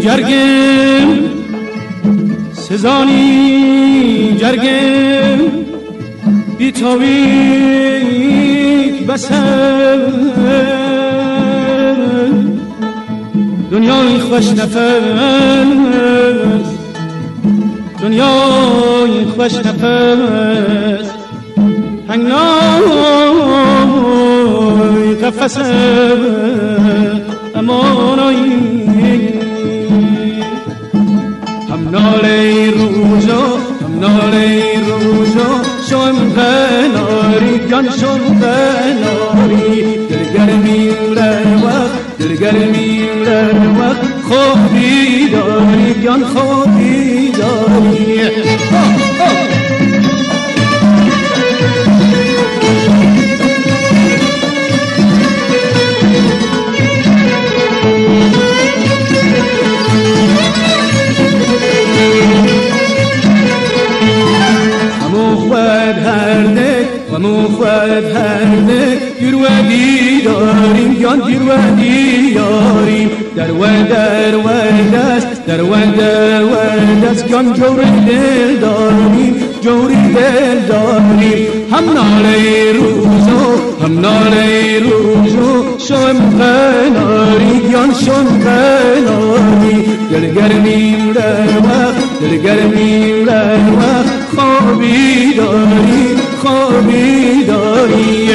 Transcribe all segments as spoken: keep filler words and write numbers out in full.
گرگم سزانی گرگم بی تاویک بسن دنیای خوش نفس دنیای خوش نفس هنگنای قفص امانایی هم ناله روزا هم ناله روزا شم غناری گان شم غناری دلگرمی وقت دلگرمی وقت خوبی داری گان خوبی داری موفد هرده گروهی داریم یان گروهی یاریم در و در و دست در و در و دست یان جوری دل داریم جوری دل داریم هم ناله روزو هم ناله روزو شم قناری یان شم قناری دلگرمیم در وقت دلگرمیم در وقت خوابی داری خوابی داری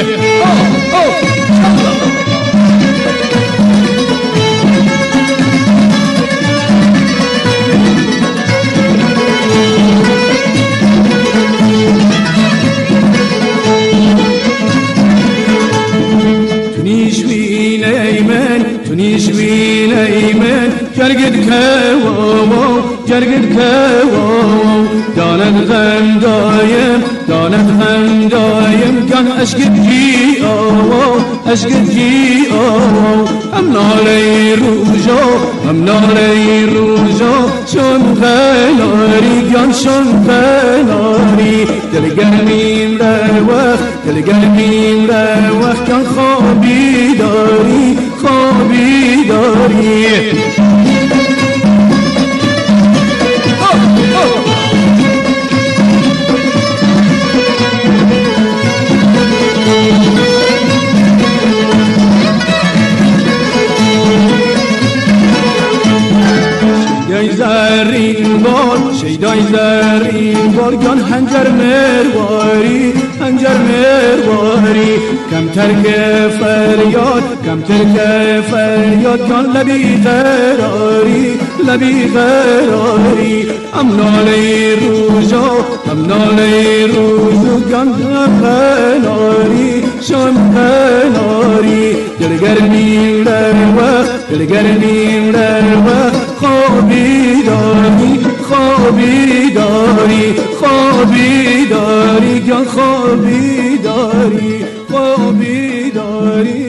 تونیش وین ایمن تونیش وین ایمن گرگد کوو گرگد کوو داند غم دایم داند غم دایم کن اشکت جی آو اشکت جی آو هم ناله روزو هم ناله روزو شن غناری کن شن غناری دلگرمیم در وقت دلگرمیم در وقت کن خوابی داری خوابی داری زرین بال شیدای زرین بال گان هنجر مرواری هنجر مرواری کمتر که فریاد کمتر که فریاد گان لبی قراری لبی قراری هم ناله روزو هم ناله روزو گان قناری شم قناری دلگرمیم در وقت دلگرمیم در وقت خوابی داری خوابی داری خوابی داری جان خوابی داری خوابی داری